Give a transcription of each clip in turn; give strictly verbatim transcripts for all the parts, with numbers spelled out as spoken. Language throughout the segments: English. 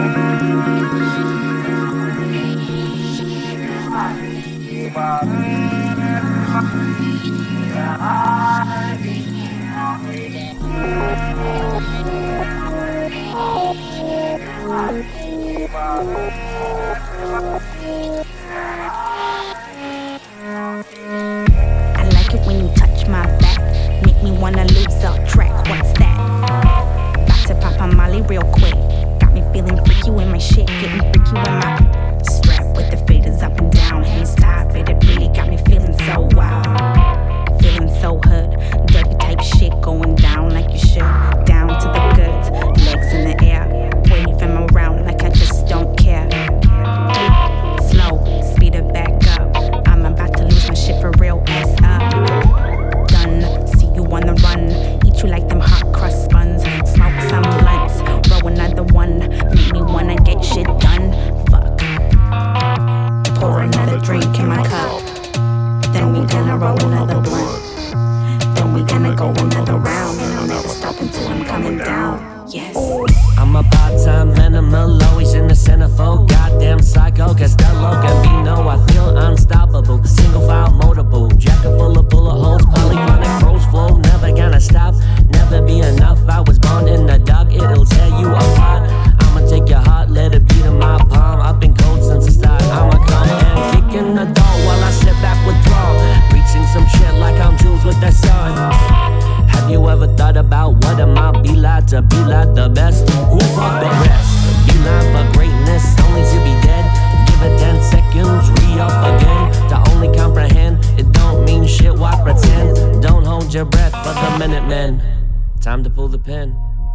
I like it when you touch my back, make me wanna lose up track. What's that? About to pop on Molly real quick. Got me feeling freaky with my shit, getting freaky with my strap with the faders up and down. Hey, stop it, it really got me feeling so wild, feeling so hood. Dirty type shit going down like you should. Down to the goods, legs in the air, wave them around like I just don't care. Slow, speed it back up. I'm about to lose my shit for real. Ass up, done. See you on the run. Eat you like them hot crust buns. Smoke some blunts, roll another one. Make me wanna get shit done. Fuck. Pour another drink in my cup. Then we gonna roll another blunt. Then we gonna go another round. And I'll never stop until I'm coming down. Yes. I'm a part-time animal, always in the centerfold. Goddamn psycho, Costello, Gambino. I feel unstoppable, single file motorable. Jacket full of bullet holes, polyphonic prose flow. Never gonna stop, never be enough. I was born in the dark, it'll tear you apart. I'ma take your heart, let it beat in my palm. I've been cold since the start. I'ma come and kick in the door while I sit back withdraw. Preaching some shit like I'm Jules with the sun. Have you ever thought about what it might be like to be like the best? Who fuck the rest? Beeline for greatness, only to be dead. Give it ten seconds, re-up again. To only comprehend, it don't mean shit, why pretend? Don't hold your breath for the minute, man. Time to pull the pin.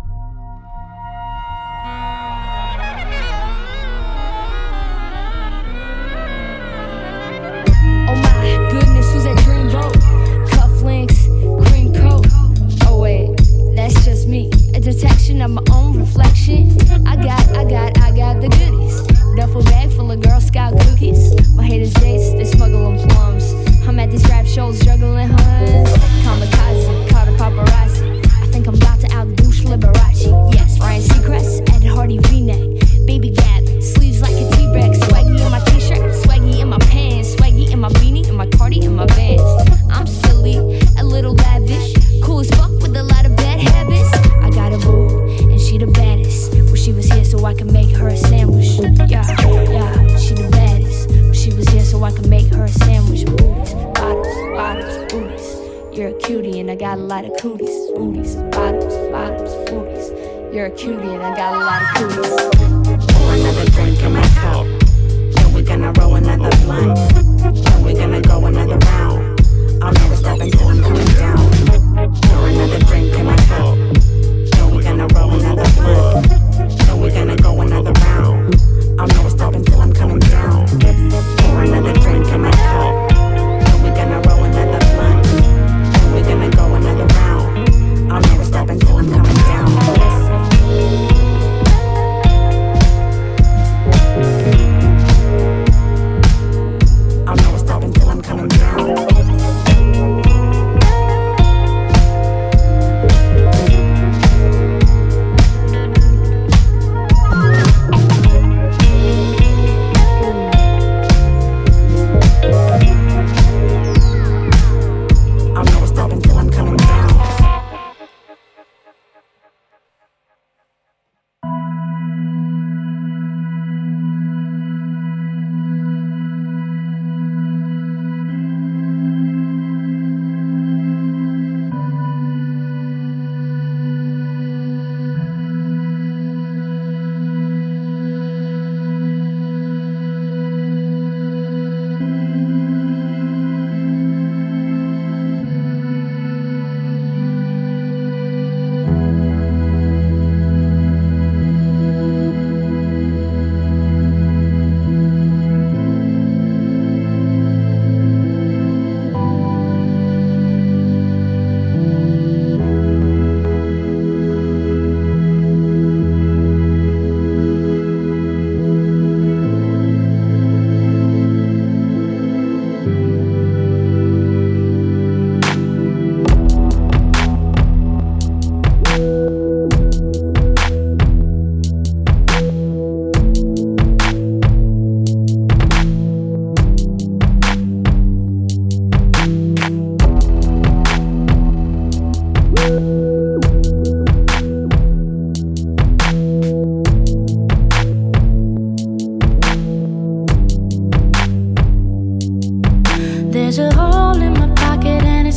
Oh my goodness, who's that dreamboat? Cufflinks, cream coat. Oh wait, that's just me. A detection of my own reflection. I got, I got, I got the goodies. Duffel bag full of Girl Scout cookies. My haters dates, they smuggle them plums. I'm at these rap shows juggling huns. Kamikaze, caught a paparazzi. I think I'm about to outdouche Liberace. Yes, Ryan Seacrest, Ed Hardy V-neck. Baby Gap, sleeves like a T-Rex. Swaggy in my t-shirt, swaggy in my pants. Swaggy in my beanie, in my Cardi, in my Vans. I'm silly, a little lavish. Cool as fuck with a lot of bad habits. I got a boo, and she the baddest. Well, she was here so I could make her a sandwich. Yeah, yeah, she the baddest. Well, she was here so I could make her a sandwich. Booties, bottles, bottles, booties. You're a cutie and I got a lot of cooties. Booties, bottles, bottles, booties. You're a cutie and I got a lot of cooties. Pour another drink in my cup. Then we gonna roll another blunt. Then we gonna go another round. I'll never stop until I'm coming down. Pour another drink in my cup. Then we gonna roll another blunt. Then we gonna go another round. I'll never stop until I'm coming down. Pour another drink in my cup. Then we gonna roll another blunt. Then we gonna go another round. I'll never stop until I'm coming down. Yes.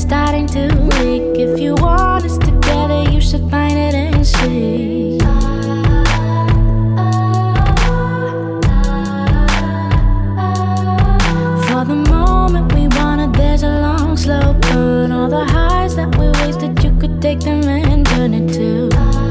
starting to leak. If you want us together, you should find it and see. For the moment we wanted, there's a long, slow burn. All the highs that we wasted, you could take them and turn it to.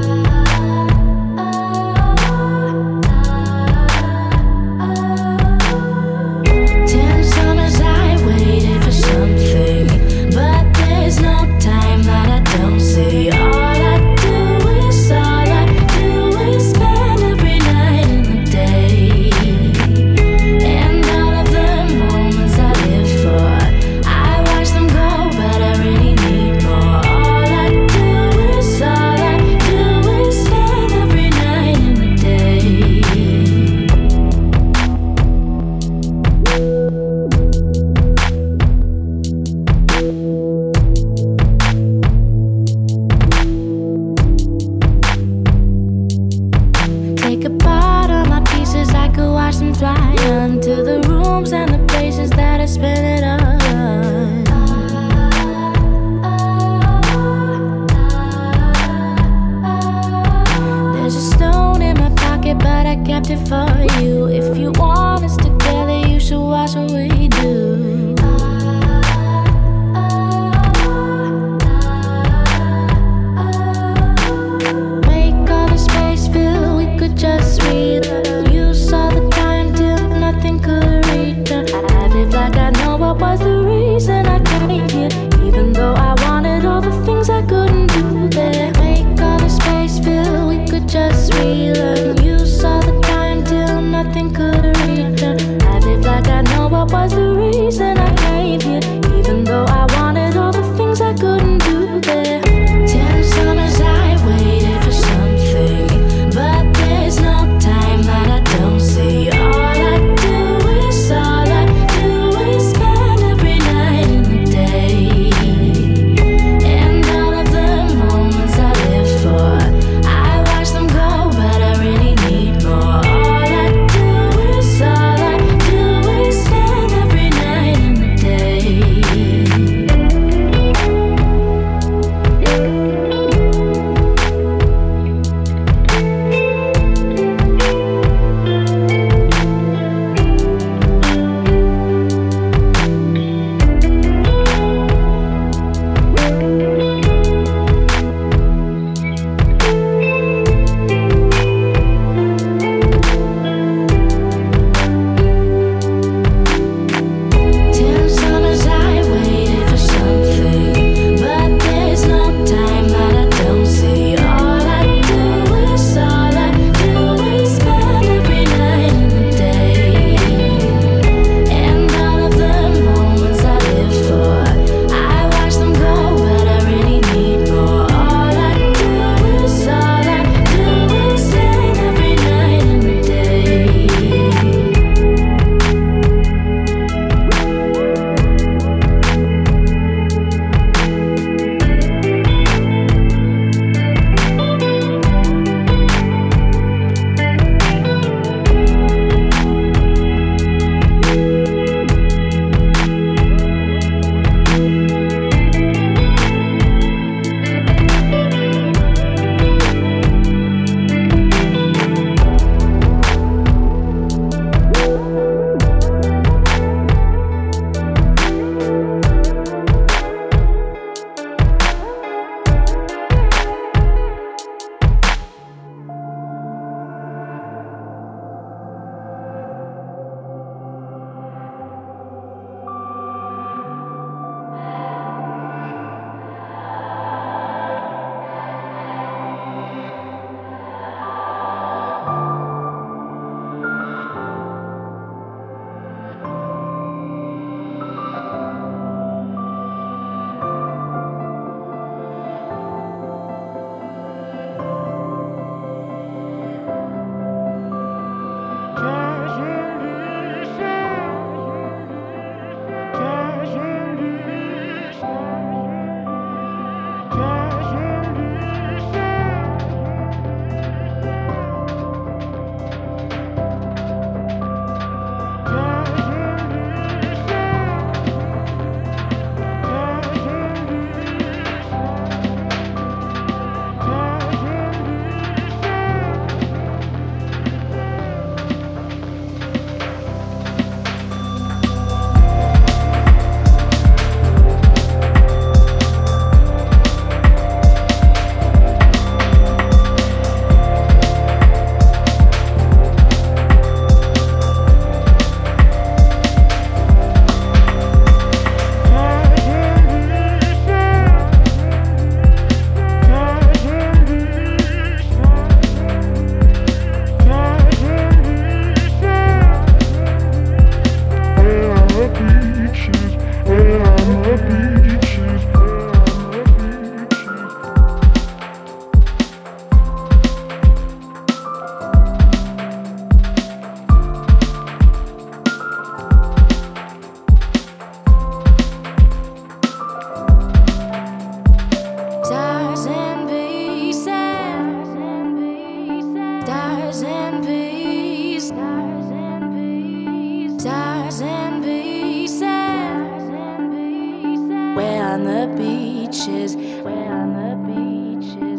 Ten summers I waited for something, but there's no time that I don't see. All I do is, all I do is spend every night in the day. And all of the moments I live for, I watch them go, but I really need more. All I do is, all I do is spend every night in the day. Take apart all my pieces, I could watch them fly onto the rooms and the places that I spent it on. There's a stone in my pocket, but I kept it for you. If you want us together, you should watch what we do. Make all the space fill, we could just read. Use all the time till nothing could reach. I live like I know what was the reason I came here, even though I wanted all the things I couldn't do there. Make all the space fill, we could just relearn. Use all the time till nothing could reach. I live like I know what was the reason I came here, even though I wanted all the things I couldn't do there. Ten summers I waited for something, but there's no time that I don't see. All I do is, all I do is spend every night in the day. And all of the moments I live for, I watch them go, but I really need more. All I do is, all I do is spend every night in the day. Ten summers I waited for something, but there's no time that I don't see. All I do is, all I do is spend every night in the day. And all of the moments I live for, I watch them go, but I really need more. All I do is, all I do is spend every night in the day. and pieces. We're on the beaches. We're on the beaches.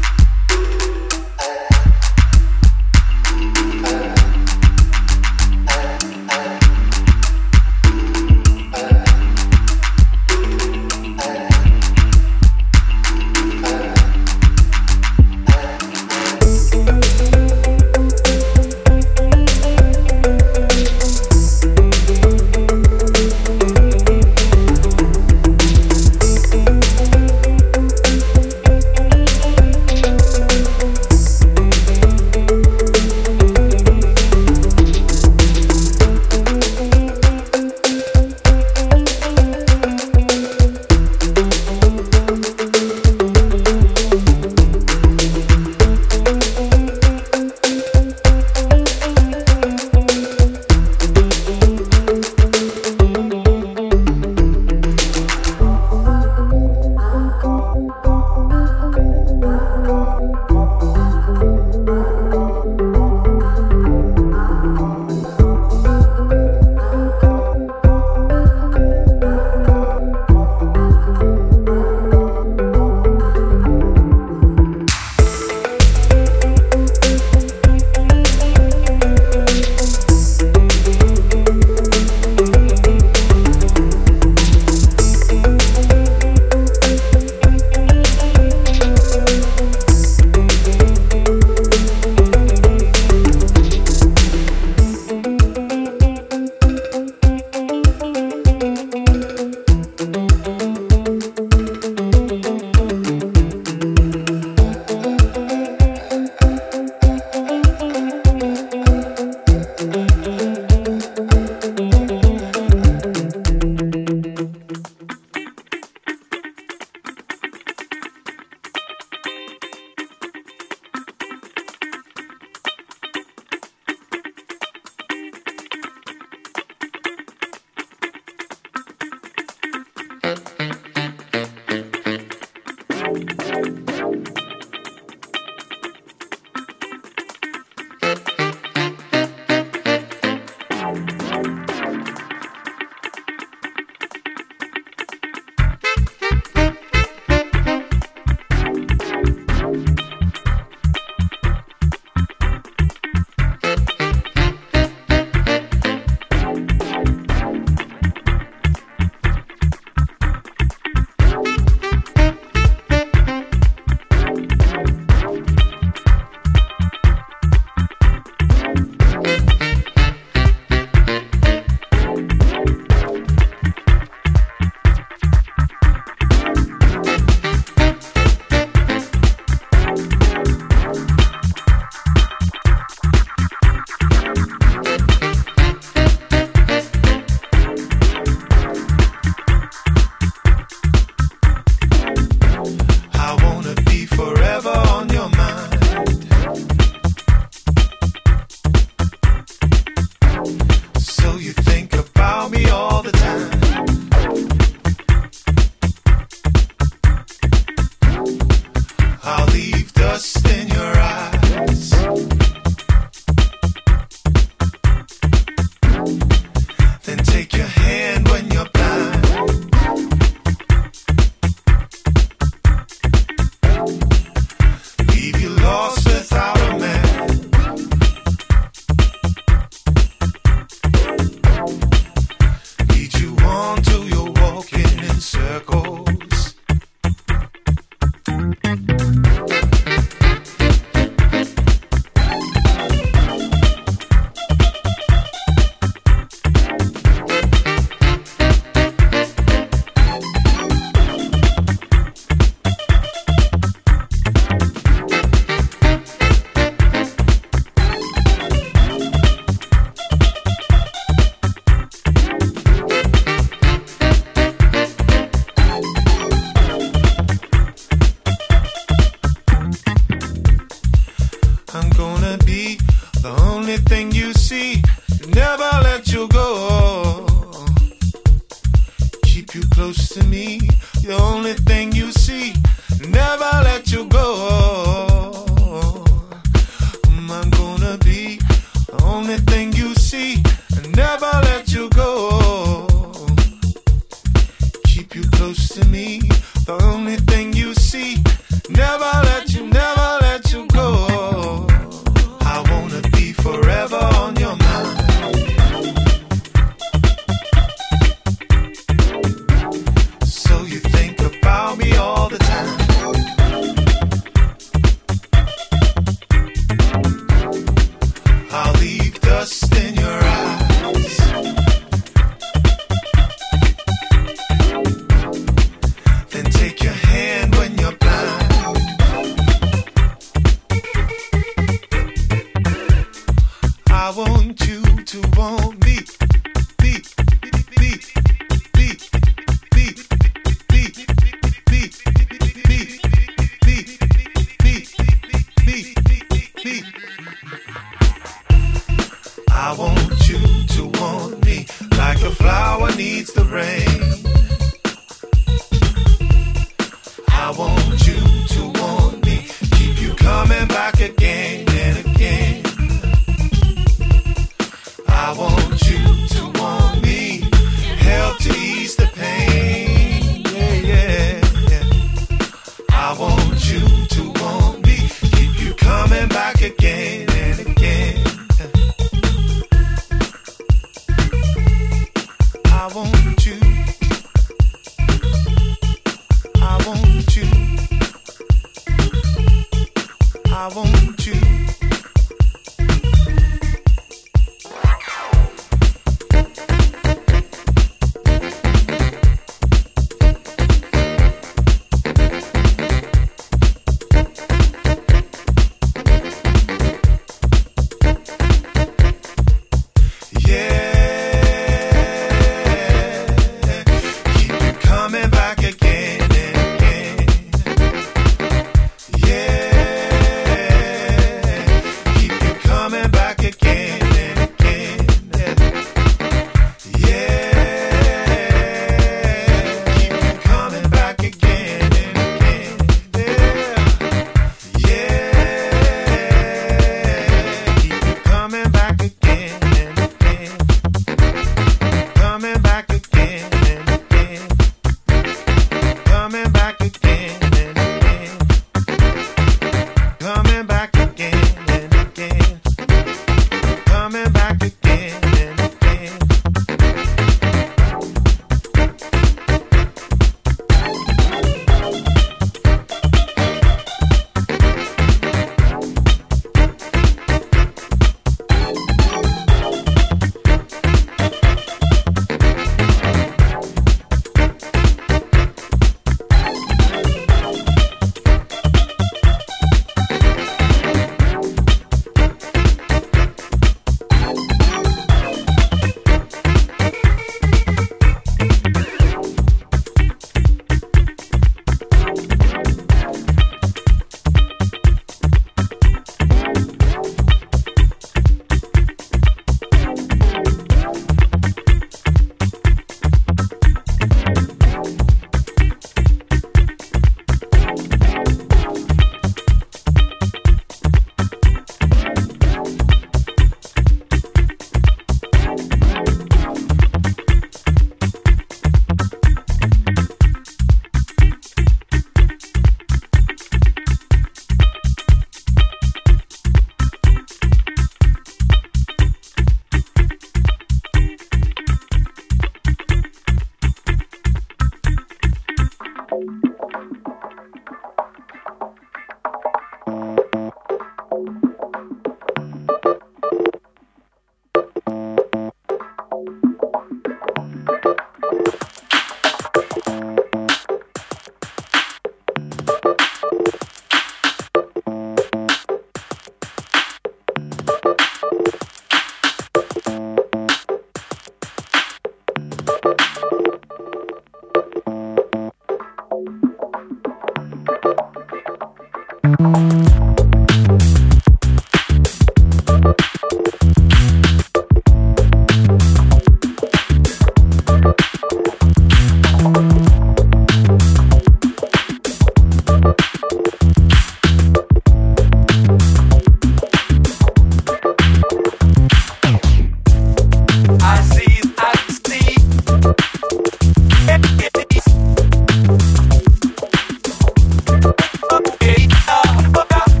Okay, uh,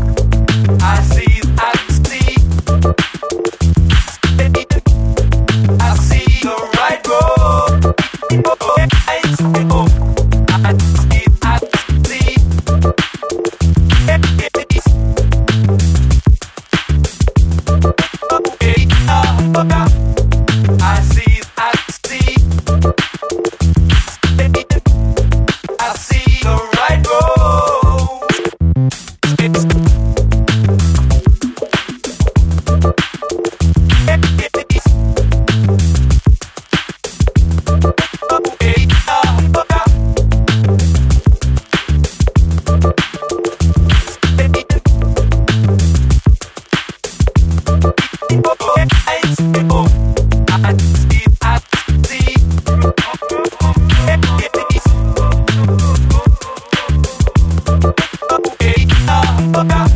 loca.